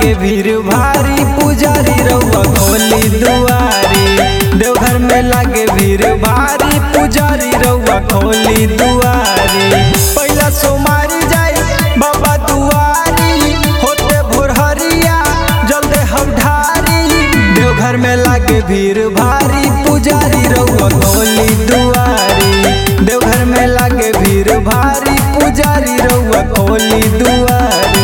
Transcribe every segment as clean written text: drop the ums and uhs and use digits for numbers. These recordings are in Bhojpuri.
लागे भीड़ भारी, पुजारी रउआ खोली दुआरी। देवघर में लागे भीड़ भारी, पुजारी रउआ खोली दुआरी। पहला सोमारी जाई बाबा दुआरी, होते भोरहरिया जल्दे हम ढारी। देवघर में लागे भीड़ भारी, पुजारी रउआ खोली दुआरी। देवघर में लागे भीड़ भारी, पुजारी रउआ खोली दुआरी।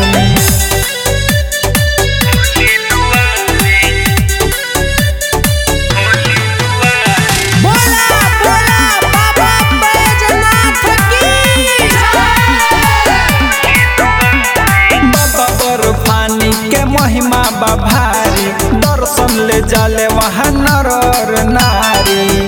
महिमा भारी, दर्शन ले जाले वहाँ नर और नारी।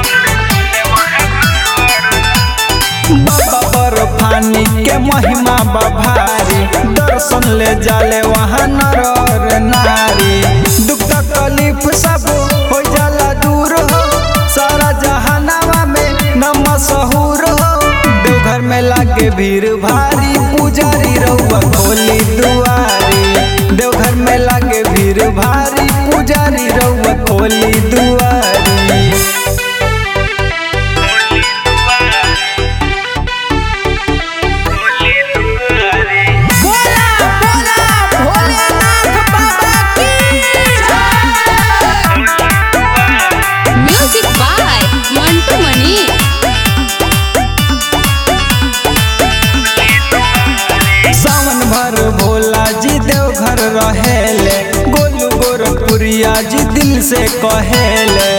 बाबा बर्फानी के महिमा भारी, दर्शन ले जाले वहाँ नर और नारी। दुख तकलीफ सब हो जाला दूर हो, सारा जहानावा में न मशहूर हो। देवघर में लागे भीड़ भारी, पुजारी रउआ खोली दुआरी। देवघर में लागे भीड़ भारी, पुजारी रउआ खोली दुआरी। Music by Mantu Mani. सावन भर भोला जी देवघर रहेले, गोलू गोरखपुरिया जी दिल से कहेले।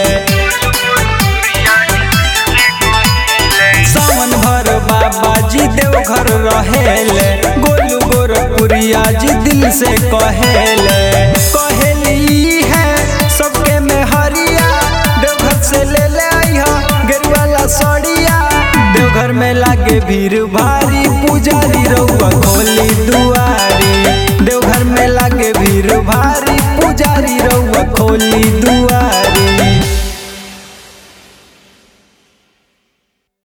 सावन भर बाबा जी देवघर रहेले, गोलू गोरखपुरिया जी दिल से कहेले। कहेली है सबके में हरिया, देवघर से ले ले आइहा गेरुआ सड़िया। देवघर में लागे भीड़ भारी, पुजारी रउआ खोली दुआरी। देवघर में लागे भीड़ भारी, पुजारी रउआ खोली दुआरी।